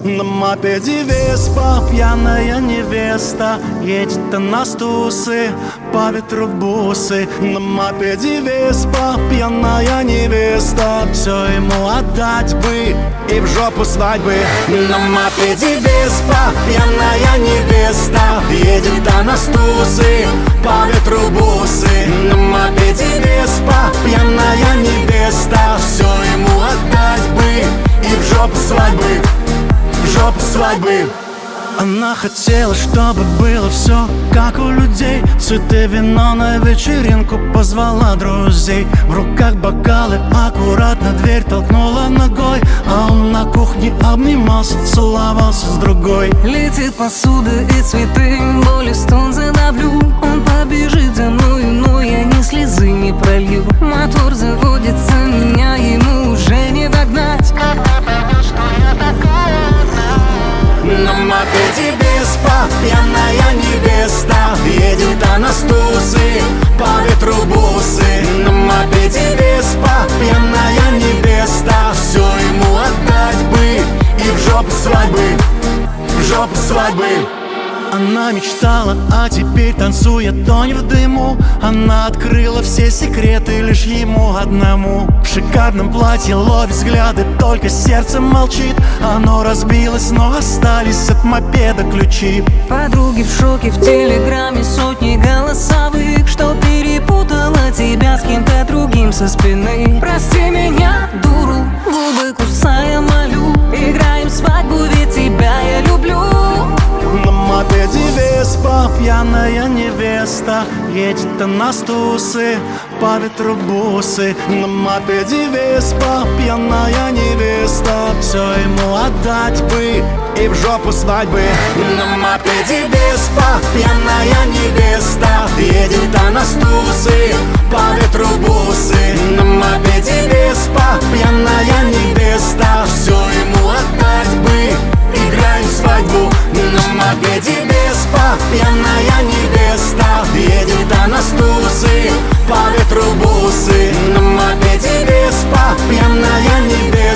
На мопеде Веспа пьяная невеста едет на стусы, по ветру бусы. На мопеде Веспа пьяная невеста, все ему отдать бы и в жопу свадьбы. На мопеде Веспа пьяная невеста едет на стусы, по ветру бусы. На мопеде Веспа пьяная невеста, все ему отдать бы и в жопу свадьбы, в жопу свадьбы. Она хотела, чтобы было все как у людей. Цветы, вино, на вечеринку позвала друзей. В руках бокалы, аккуратно дверь толкнула ногой, а он на кухне обнимался, целовался с другой. Летит посуда и цветы, боли стон задавлю. Он побежит за мною, но я ни слезы не пролью. Мотор заводится, меня ему уже не догнать. Как ты поймешь, что я такая одна? На мопеде Веспа пьяная невеста едет на стусы, по ветру бусы. На мопеде Веспа пьяная невеста, все ему отдать бы и в жопу свадьбы, в жопу свадьбы. Она мечтала, а теперь танцует, тонет в дыму. Она открыла все секреты лишь ему одному. В шикарном платье ловит взгляды, только сердце молчит. Оно разбилось, но остались от мопеда ключи. Подруги в шоке, в телеграме сотни голосовых, что перепутала тебя с кем-то другим со спины. Прости меня, дуру, губы кусая молю. Играем свадьбу, ведь тебя я люблю. На мопеде Веспа пьяная невеста едет на стусы, по ветру бусы. На мопеде Веспа пьяная невеста, все ему отдать бы и в жопу свадьбы. На мопеде Веспа пьяная невеста едет на стусы, по ветру бусы. На мопеде Веспа пьяная невеста, все ему отдать бы, играем свадьбу. На мопеде Веспа пьяная невеста едет на стусы, по ветру бусы. На мопеде Веспа пьяная невеста.